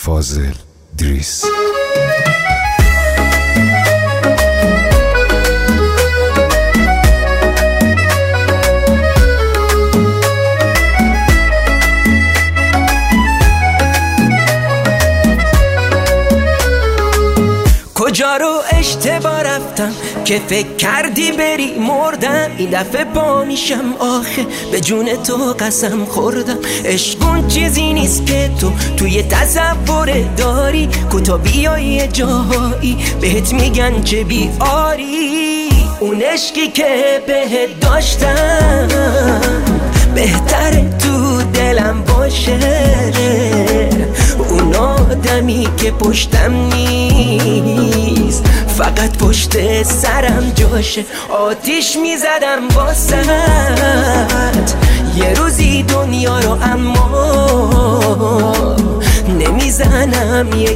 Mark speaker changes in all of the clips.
Speaker 1: فاضل دریس.
Speaker 2: کجا رو اشتباه رفتم که فکر کردی بری مردم؟ این دفعه پا میشم آخه به جون تو قسم خوردم. عشق چیزی نیست که تو توی تصور داری، کوتا بیایی جاهایی بهت میگن چه بیاری. اون عشقی که بهت داشتم بهتره تو دلم باشه، اون آدمی که پشتم نیست فقط پشت سرم جاشه. آتیش میزدم واسط یه روزی دنیا رو، اما نمیزنم یه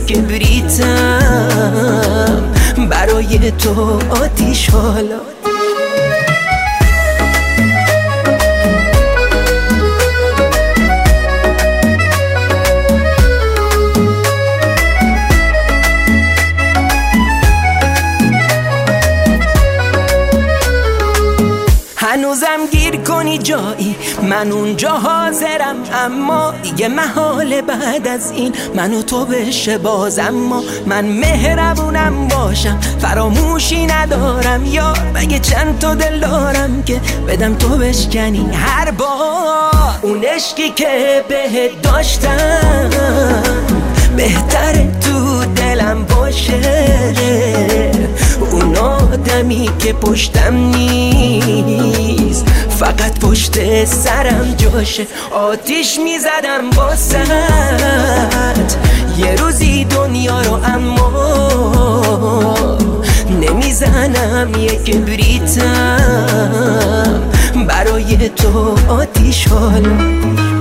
Speaker 2: کبریتم برای تو آتیش. حالا هنوزم گیر کنی جایی، من اونجا حاضرم، اما دیگه محاله بعد از این من و تو بشه باز. اما من مهربونم باشم، فراموشی ندارم، یا مگه چند تا دل دارم که بدم تو بشکنی هر بار. اون عشقی که بهت داشتم بهتره تو دلم باشه، اون آدمی که پشتم نیست فقط پشت سرم جاشه. آتیش میزدم واسط یه روزی دنیا رو، اما نمیزنم یه کبریتم برای تو آتیش. حالا